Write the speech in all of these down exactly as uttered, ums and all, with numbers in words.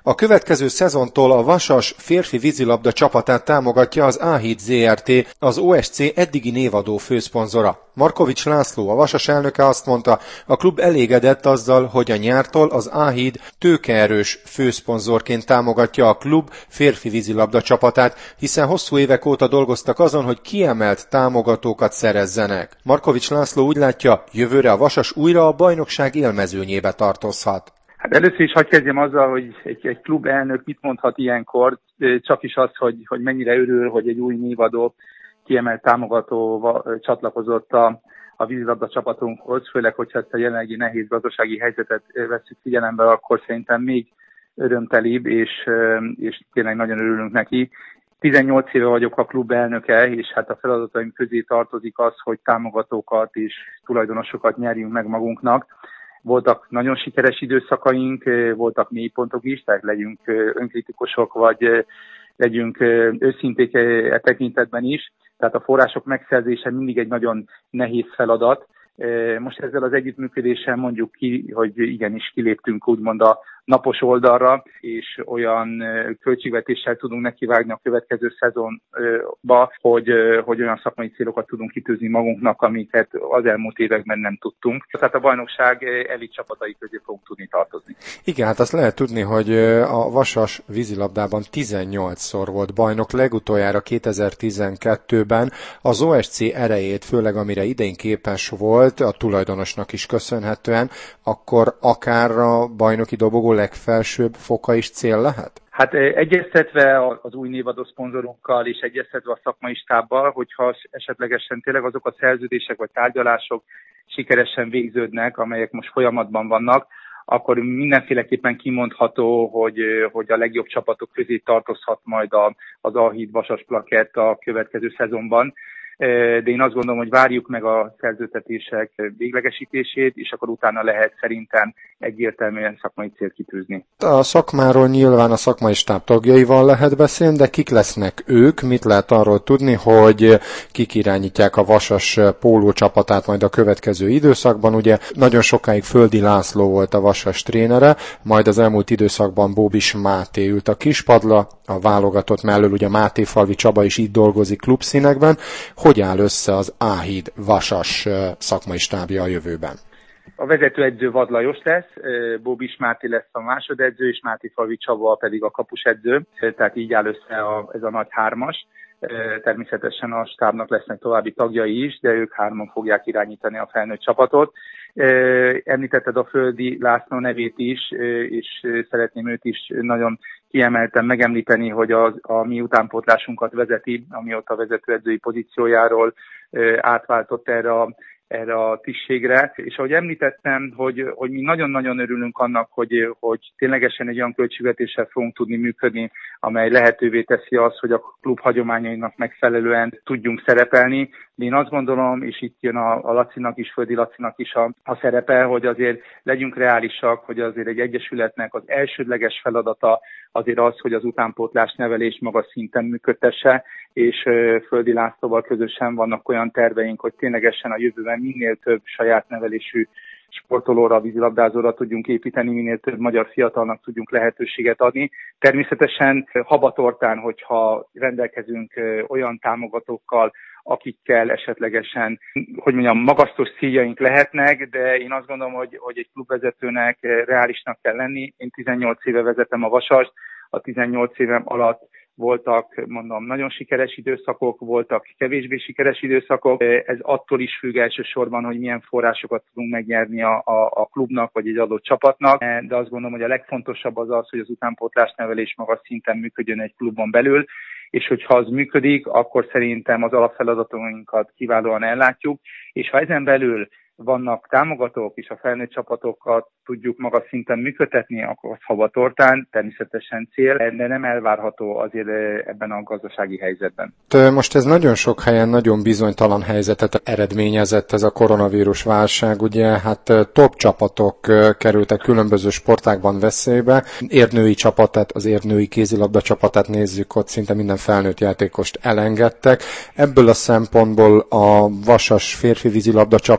A következő szezontól a Vasas férfi vízilabda csapatát támogatja az Áhíd zé er té, az o es cé eddigi névadó főszponzora. Markovics László, a Vasas elnöke azt mondta, a klub elégedett azzal, hogy a nyártól az Áhíd tőkeerős főszponzorként támogatja a klub férfi vízilabda csapatát, hiszen hosszú évek óta dolgoztak azon, hogy kiemelt támogatókat szerezzenek. Markovics László úgy látja, jövőre a Vasas újra a bajnokság élmezőnyébe tartozhat. Hát először is hadd kezdjem azzal, hogy egy, egy klub elnök mit mondhat ilyenkor, csak is az, hogy, hogy mennyire örül, hogy egy új névadó kiemelt támogató csatlakozott a, a vízilabda csapatunkhoz, főleg, hogyha ezt a jelenlegi nehéz gazdasági helyzetet vesszük figyelembe, akkor szerintem még örömtelibb, és, és tényleg nagyon örülünk neki. tizennyolc éve vagyok a klub elnöke, és hát a feladataim közé tartozik az, hogy támogatókat és tulajdonosokat nyerjünk meg magunknak. Voltak nagyon sikeres időszakaink, voltak mélypontok is, tehát legyünk önkritikusok, vagy legyünk őszinték e tekintetben is. Tehát a források megszerzése mindig egy nagyon nehéz feladat. Most ezzel az együttműködéssel mondjuk ki, hogy igenis kiléptünk úgymond a napos oldalra, és olyan költségvetéssel tudunk nekivágni a következő szezonba, hogy, hogy olyan szakmai célokat tudunk kitűzni magunknak, amiket az elmúlt években nem tudtunk. Tehát a bajnokság elit csapatai közé fogunk tudni tartozni. Igen, hát azt lehet tudni, hogy a Vasas vízilabdában tizennyolcszor volt bajnok, legutoljára kétezer-tizenkettőben az o es cé erejét, főleg amire idén képes volt, a tulajdonosnak is köszönhetően, akkor akár a bajnoki dobogó legfelsőbb foka is cél lehet? Hát egyeztetve az új névadó szponzorunkkal és egyeztetve a szakmai stábbal, hogyha esetlegesen tényleg azok a szerződések vagy tárgyalások sikeresen végződnek, amelyek most folyamatban vannak, akkor mindenféleképpen kimondható, hogy, hogy a legjobb csapatok közé tartozhat majd az Áhíd Vasas plakett a következő szezonban. De én azt gondolom, hogy várjuk meg a szerződtetések véglegesítését, és akkor utána lehet szerintem egyértelműen szakmai célt kitűzni. A szakmáról nyilván a szakmai stáb tagjaival lehet beszélni, de kik lesznek ők? Mit lehet arról tudni, hogy kik irányítják a Vasas póló csapatát majd a következő időszakban? Ugye nagyon sokáig Földi László volt a Vasas trénere, majd az elmúlt időszakban Bóbis Máté ült a kispadra, a válogatott mellől ugye Mátéfalvi Csaba is itt dolgozik klubszínekben. Hogy áll össze az Áhíd Vasas szakmai stábja a jövőben? A vezetőedző Vad Lajos lesz, Bóbis Máté lesz a másodedző, és Mátéfalvi Csaba pedig a kapusedző, tehát így áll össze a, ez a nagy hármas. Természetesen a stábnak lesznek további tagjai is, de ők hárman fogják irányítani a felnőtt csapatot. Említetted a Földi László nevét is, és szeretném őt is nagyon kiemelten megemlíteni, hogy az, a mi utánpótlásunkat vezeti, amióta vezetőedzői pozíciójáról átváltott erre a erre a tisztségre, és ahogy említettem, hogy, hogy mi nagyon-nagyon örülünk annak, hogy, hogy ténylegesen egy olyan költségvetéssel fogunk tudni működni, amely lehetővé teszi azt, hogy a klub hagyományainak megfelelően tudjunk szerepelni. De én azt gondolom, és itt jön a, a Lacinak is, Földi Lacinak is a, a szerepe, hogy azért legyünk reálisak, hogy azért egy egyesületnek az elsődleges feladata azért az, hogy az utánpótlás nevelés magas szinten működtesse, és Földi Lászlóval közösen vannak olyan terveink, hogy ténylegesen a jövőben minél több saját nevelésű sportolóra, vízilabdázóra tudjunk építeni, minél több magyar fiatalnak tudjunk lehetőséget adni. Természetesen habatortán, hogyha rendelkezünk olyan támogatókkal, akikkel esetlegesen, hogy mondjam, magasztos céljaink lehetnek, de én azt gondolom, hogy, hogy egy klubvezetőnek reálisnak kell lenni. Én tizennyolc éve vezetem a Vasast, a tizennyolc évem alatt voltak, mondom, nagyon sikeres időszakok, voltak kevésbé sikeres időszakok. Ez attól is függ elsősorban, hogy milyen forrásokat tudunk megnyerni a, a, a klubnak, vagy egy adott csapatnak. De azt gondolom, hogy a legfontosabb az az, hogy az utánpótlás nevelés magas szinten működjön egy klubon belül, és hogyha az működik, akkor szerintem az alapfeladatainkat kiválóan ellátjuk, és ha ezen belül vannak támogatók, és a felnőtt csapatokat tudjuk magas szinten működtetni, akkor az habatortán természetesen cél, de nem elvárható azért ebben a gazdasági helyzetben. Most ez nagyon sok helyen nagyon bizonytalan helyzetet eredményezett ez a koronavírus válság. Ugye hát top csapatok kerültek különböző sportágban veszélybe. Érnői csapatát, az érnői kézilabda csapatát nézzük, ott szinte minden felnőtt játékost elengedtek. Ebből a szempontból a Vasas férfi vízilabda csapata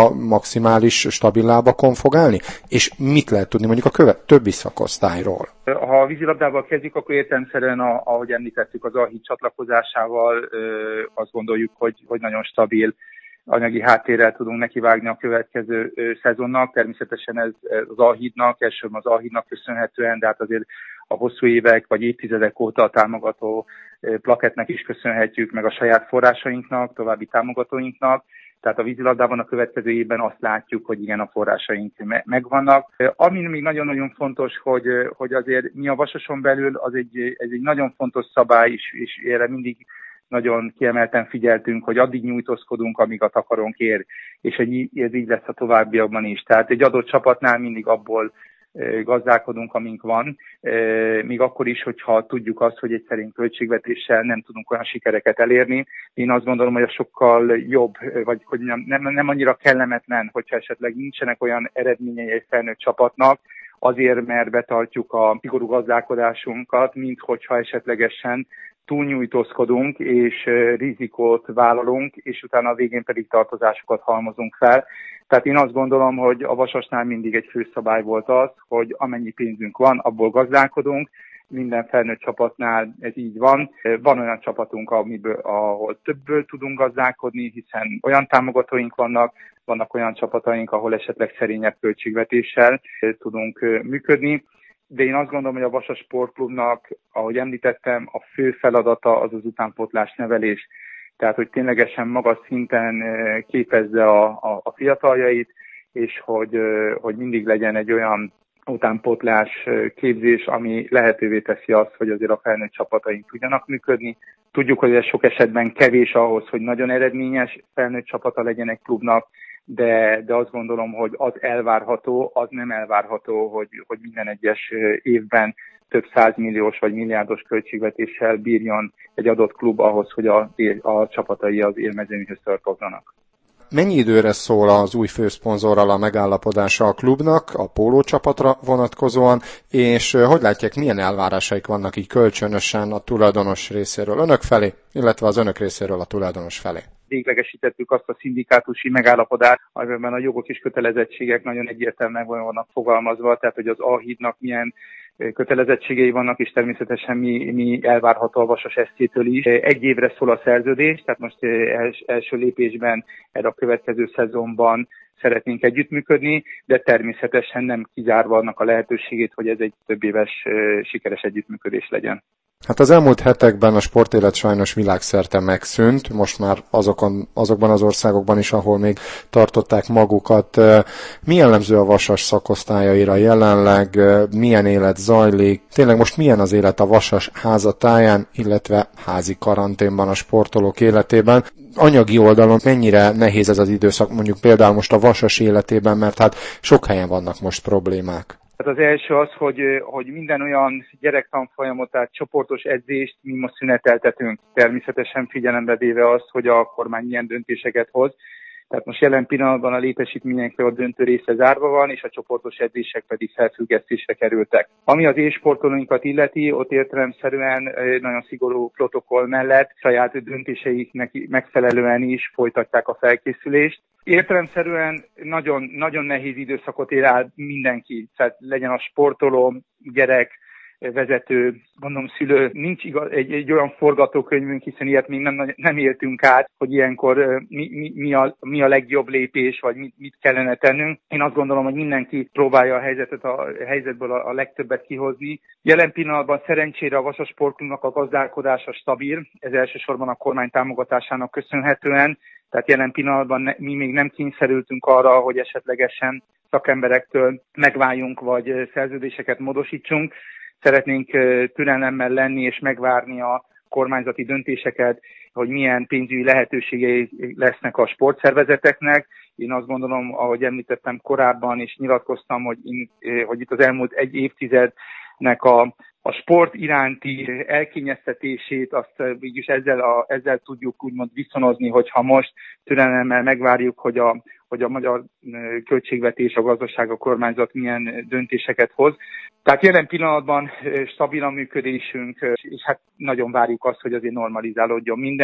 liga maximális stabil lábakon fog állni? És mit lehet tudni mondjuk a követ, többi szakosztályról? Ha a vízilabdával kezdjük, akkor értelemszerűen, ahogy említettük, az Alhíd csatlakozásával azt gondoljuk, hogy, hogy nagyon stabil anyagi háttérrel tudunk nekivágni a következő szezonnak. Természetesen ez az Alhídnak, elsősorban az Alhídnak köszönhetően, de hát azért a hosszú évek vagy évtizedek óta a támogató plakettnek is köszönhetjük, meg a saját forrásainknak, további támogatóinknak. Tehát a vízilabdában a következő évben azt látjuk, hogy igen, a forrásaink megvannak. Ami még nagyon-nagyon fontos, hogy, hogy azért mi a Vasason belül, az egy, ez egy nagyon fontos szabály, és, és erre mindig nagyon kiemelten figyeltünk, hogy addig nyújtózkodunk, amíg a takarónk ér, és ez így lesz a továbbiakban is. Tehát egy adott csapatnál mindig abból gazdálkodunk, amink van, még akkor is, hogyha tudjuk azt, hogy egy szerint költségvetéssel nem tudunk olyan sikereket elérni. Én azt gondolom, hogy a sokkal jobb, vagy hogy nem, nem annyira kellemetlen, hogyha esetleg nincsenek olyan eredményei egy felnőtt csapatnak, azért, mert betartjuk a szigorú gazdálkodásunkat, mint hogyha esetlegesen túlnyújtózkodunk, és rizikót vállalunk, és utána a végén pedig tartozásokat halmozunk fel. Tehát én azt gondolom, hogy a Vasasnál mindig egy főszabály volt az, hogy amennyi pénzünk van, abból gazdálkodunk. Minden felnőtt csapatnál ez így van. Van olyan csapatunk, amiből, ahol többből tudunk gazdálkodni, hiszen olyan támogatóink vannak, vannak olyan csapataink, ahol esetleg szerényebb költségvetéssel tudunk működni. De én azt gondolom, hogy a Vasas Sportklubnak, ahogy említettem, a fő feladata az az utánpótlás nevelés. Tehát, hogy ténylegesen magas szinten képezze a, a, a fiataljait, és hogy, hogy mindig legyen egy olyan utánpótlás képzés, ami lehetővé teszi azt, hogy azért a felnőtt csapataink tudjanak működni. Tudjuk, hogy ez sok esetben kevés ahhoz, hogy nagyon eredményes felnőtt csapata legyen egy klubnak, de, de azt gondolom, hogy az elvárható, az nem elvárható, hogy, hogy minden egyes évben több százmilliós vagy milliárdos költségvetéssel bírjon egy adott klub ahhoz, hogy a, a csapatai az élmezőnyhöz tartozzanak. Mennyi időre szól az új főszponzorral a megállapodása a klubnak, a pólócsapatra vonatkozóan, és hogy látják, milyen elvárásaik vannak így kölcsönösen a tulajdonos részéről önök felé, illetve az önök részéről a tulajdonos felé? Véglegesítettük azt a szindikátusi megállapodást, amiben a jogok és kötelezettségek nagyon egyértelműen vannak fogalmazva, tehát hogy az Alhídnak milyen kötelezettségei vannak, és természetesen mi, mi elvárható a Vasas es cé-től is. Egy évre szól a szerződés, tehát most els, első lépésben erre a következő szezonban szeretnénk együttműködni, de természetesen nem kizárva annak a lehetőségét, hogy ez egy több éves sikeres együttműködés legyen. Hát az elmúlt hetekben a sportélet sajnos világszerte megszűnt, most már azokon, azokban az országokban is, ahol még tartották magukat. Mi jellemző a Vasas szakosztályaira jelenleg, milyen élet zajlik, tényleg most milyen az élet a Vasas házatáján, illetve házi karanténban a sportolók életében? Anyagi oldalon mennyire nehéz ez az időszak, mondjuk például most a Vasas életében, mert hát sok helyen vannak most problémák. Hát az első az, hogy, hogy minden olyan gyerektanfolyamot, tehát csoportos edzést mi most szüneteltetünk. Természetesen figyelembe véve azt, hogy a kormány milyen döntéseket hoz. Tehát most jelen pillanatban a létesítményekre a döntő része zárva van, és a csoportos edzések pedig felfüggesztésre kerültek. Ami az élsportolóinkat illeti, ott értelemszerűen nagyon szigorú protokoll mellett saját döntéseiknek megfelelően is folytatják a felkészülést. Értelemszerűen nagyon, nagyon nehéz időszakot él át mindenki, tehát legyen a sportoló, gyerek, vezető, mondom szülő, nincs igaz, egy, egy olyan forgatókönyvünk, hiszen ilyet még nem, nem éltünk át, hogy ilyenkor mi, mi, mi, a, mi a legjobb lépés, vagy mit, mit kellene tennünk. Én azt gondolom, hogy mindenki próbálja a helyzetet, a helyzetből a, a legtöbbet kihozni. Jelen pillanatban szerencsére a Vasas Sportklubnak a gazdálkodása stabil, ez elsősorban a kormány támogatásának köszönhetően, tehát jelen pillanatban ne, mi még nem kényszerültünk arra, hogy esetlegesen szakemberektől megváljunk, vagy szerződéseket módosítsunk. Szeretnénk türelemmel lenni és megvárni a kormányzati döntéseket, hogy milyen pénzügyi lehetőségei lesznek a sportszervezeteknek. Én azt gondolom, ahogy említettem korábban, és nyilatkoztam, hogy, én, hogy itt az elmúlt egy évtizednek a, a sport iránti elkényeztetését, azt mégis ezzel, a, ezzel tudjuk úgymond viszonozni, hogyha most türelemmel megvárjuk, hogy a, hogy a magyar költségvetés, a gazdaság, a kormányzat milyen döntéseket hoz. Tehát jelen pillanatban stabil a működésünk, és hát nagyon várjuk azt, hogy azért normalizálódjon minden,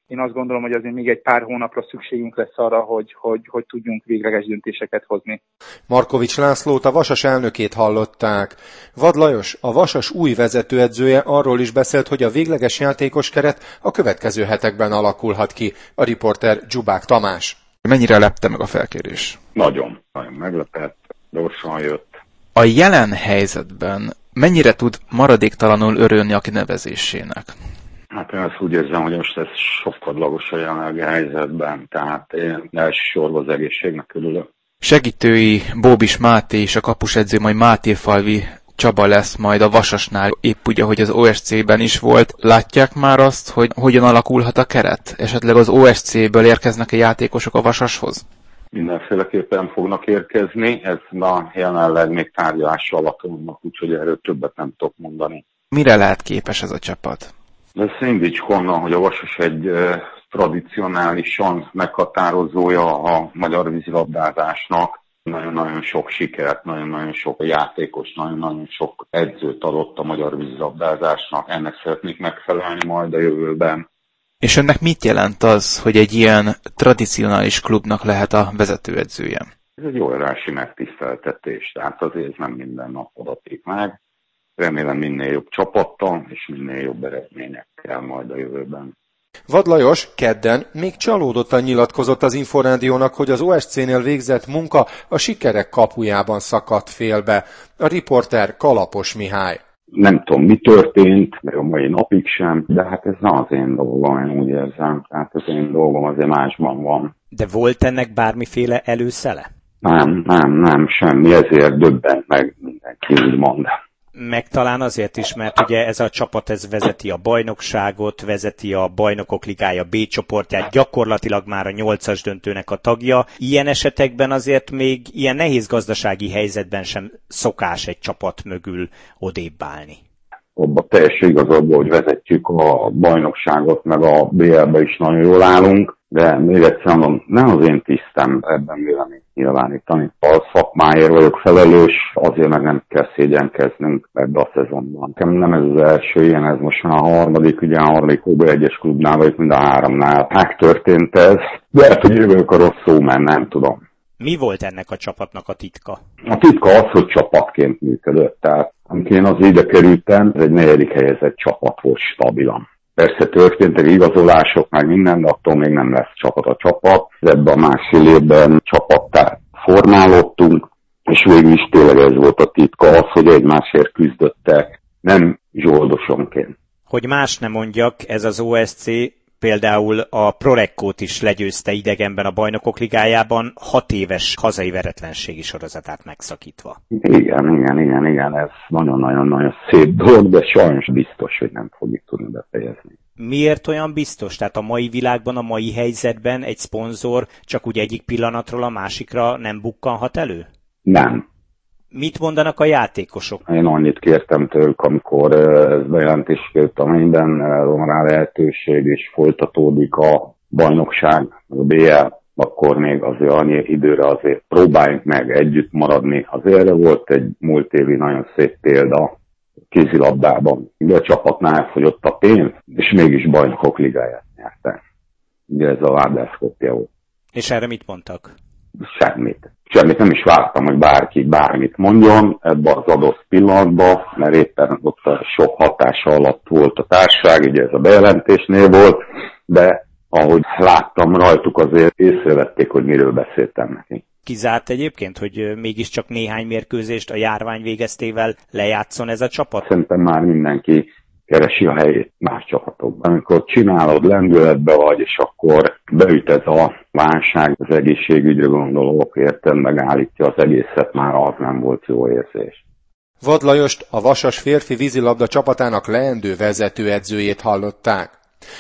Én azt gondolom, hogy azért még egy pár hónapra szükségünk lesz arra, hogy, hogy, hogy tudjunk végleges döntéseket hozni. Markovics Lászlót, a Vasas elnökét hallották. Vad Lajos, a Vasas új vezetőedzője arról is beszélt, hogy a végleges játékos keret a következő hetekben alakulhat ki. A riporter Dzsubák Tamás. Mennyire lepte meg a felkérés? Nagyon, nagyon meglepett, gyorsan jött. A jelen helyzetben mennyire tud maradéktalanul örülni a kinevezésének? Hát én azt úgy érzem, hogy most ez sokkadlagos a jelenlegi helyzetben, tehát én elsősorban az egészségnek örülök. Segítői Bóbis Máté és a kapusedző majd Mátéfalvi Csaba lesz majd a Vasasnál, épp úgy, ahogy az o es cé-ben is volt. Látják már azt, hogy hogyan alakulhat a keret? Esetleg az o es cé-ből érkeznek-e játékosok a Vasashoz? Mindenféleképpen fognak érkezni, ez na, jelenleg még tárgyalás alatt vannak, úgyhogy erről többet nem tudok mondani. Mire lehet képes ez a csapat? De szindíts honnan, hogy a Vasas egy eh, tradicionálisan meghatározója a magyar vízilabdázásnak. Nagyon-nagyon sok sikert, nagyon-nagyon sok játékos, nagyon-nagyon sok edzőt adott a magyar vízilabdázásnak. Ennek szeretnék megfelelni majd a jövőben. És ennek mit jelent az, hogy egy ilyen tradicionális klubnak lehet a vezetőedzője? Ez egy óriási megtiszteltetés, tehát azért nem minden nap adatik meg. Remélem minél jobb csapattal és minél jobb eredményekkel majd a jövőben. Vad Lajos kedden még csalódottan nyilatkozott az Inforádiónak, hogy az o es cé-nél végzett munka a sikerek kapujában szakadt félbe. A riporter Kalapos Mihály. Nem tudom, mi történt, meg a mai napig sem, de hát ez nem az én dolgom, én úgy érzem. Tehát az én dolgom azért másban van. De volt ennek bármiféle előszele? Nem, nem, nem, semmi, ezért döbbent meg mindenki, úgy mond. Meg talán azért is, mert ugye ez a csapat ez vezeti a bajnokságot, vezeti a Bajnokok Ligája B csoportját, gyakorlatilag már a nyolcas döntőnek a tagja. Ilyen esetekben azért még ilyen nehéz gazdasági helyzetben sem szokás egy csapat mögül odébb állni. Abba teljes igazabban, hogy vezetjük a bajnokságot, meg a bé el-be is nagyon jól állunk, de még egyszer mondom, nem az én tisztem ebben véleményt nyilvánítani. A szakmáért vagyok felelős, azért meg nem kell szégyenkeznünk ebbe a szezonban. Nekem nem ez az első ilyen, ez most már a harmadik, ugye a harmadik ó bé egyes klubnál vagyok, mind a háromnál. Megtörtént ez, de lehet, hogy jövök a rossz szó, mert nem tudom. Mi volt ennek a csapatnak a titka? A titka az, hogy csapatként működött. Tehát amikor én az ide kerültem, ez egy negyedik helyezett csapat volt stabilan. Persze történtek igazolások, meg minden, de attól még nem lesz csapat a csapat. Ebben a másfél évben csapattá formálódtunk, és végül is tényleg ez volt a titka, az, hogy egymásért küzdöttek, nem zsoldosonként. Hogy más nem mondjak, ez az o es cé például a Prorekkót is legyőzte idegenben a Bajnokok Ligájában, hat éves hazai veretlenségi sorozatát megszakítva. Igen, igen, igen, igen, ez nagyon-nagyon-nagyon szép dolog, de sajnos biztos, hogy nem fogjuk tudni befejezni. Miért olyan biztos? Tehát a mai világban, a mai helyzetben egy szponzor csak úgy egyik pillanatról a másikra nem bukkanhat elő? Nem. Mit mondanak a játékosok? Én annyit kértem tőlük, amikor ez bejelentés kért, amennyiben van rá lehetőség, és folytatódik a bajnokság, a bé el, akkor még azért annyi időre azért próbáljunk meg együtt maradni. Azért erre volt egy múlt évi nagyon szép példa kézilabdában. De a csapatnál elfogyott a pénz, és mégis Bajnokok Ligáját nyerte. Ugye ez a Várdászkopja volt. És erre mit mondtak? Semmit. Semmit nem is vártam, hogy bárki bármit mondjon ebbe az adott pillanatban, mert éppen ott sok hatása alatt volt a társaság, ugye ez a bejelentésnél volt, de ahogy láttam rajtuk, azért észrevették, hogy miről beszéltem neki. Kizárt egyébként, hogy mégiscsak néhány mérkőzést a járvány végeztével lejátszon ez a csapat? Szerintem már mindenki keresi a helyét más csapatokban. Amikor csinálod, lendületbe vagy, és akkor beüt ez a válság, az egészségügyre gondolok, érted, megállítja az egészet, már az nem volt jó érzés. Vad Lajost, a Vasas férfi vízilabda csapatának leendő vezetőedzőjét hallották.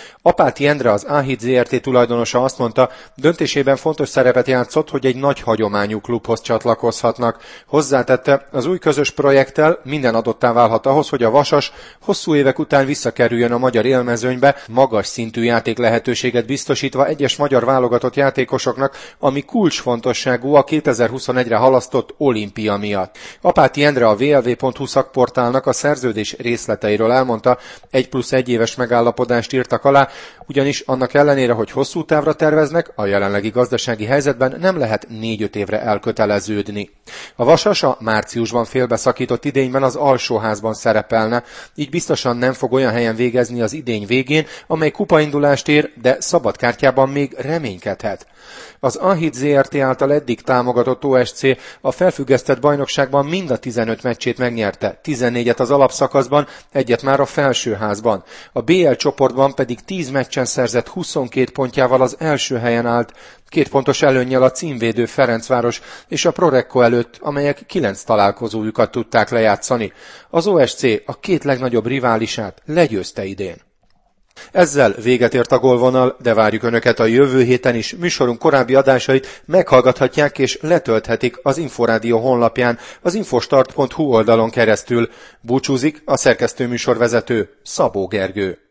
Apáti Endre, az Áhíd zé er té tulajdonosa azt mondta, döntésében fontos szerepet játszott, hogy egy nagy hagyományú klubhoz csatlakozhatnak. Hozzátette, az új közös projekttel minden adottá válhat ahhoz, hogy a Vasas hosszú évek után visszakerüljön a magyar élmezőnybe, magas szintű játék lehetőséget biztosítva egyes magyar válogatott játékosoknak, ami kulcsfontosságú a kétezer-huszonegyre halasztott olimpia miatt. Apáti Endre a vé el vé pont hu szakportálnak a szerződés részleteiről elmondta, egy plusz egy éves megállapodást írtak alá, Ugyanis annak ellenére, hogy hosszú távra terveznek, a jelenlegi gazdasági helyzetben nem lehet négy-öt évre elköteleződni. A Vasas a márciusban félbeszakított idényben az alsóházban szerepelne, így biztosan nem fog olyan helyen végezni az idény végén, amely kupaindulást ér, de szabadkártyában még reménykedhet. Az Ahit zé er té által eddig támogatott o es cé a felfüggesztett bajnokságban mind a tizenöt meccsét megnyerte, tizennégyet az alapszakaszban, egyet már a felsőházban. A bé el csoportban pedig tíz meccsen szerzett huszonkét pontjával az első helyen állt, két pontos előnnyel a címvédő Ferencváros és a Prorecco előtt, amelyek kilenc találkozójukat tudták lejátszani. Az o es cé a két legnagyobb riválisát legyőzte idén. Ezzel véget ért a Gólvonal, de várjuk Önöket a jövő héten is. Műsorunk korábbi adásait meghallgathatják és letölthetik az Inforádió honlapján, az infostart pont hu oldalon keresztül. Búcsúzik a szerkesztő műsorvezető Szabó Gergő.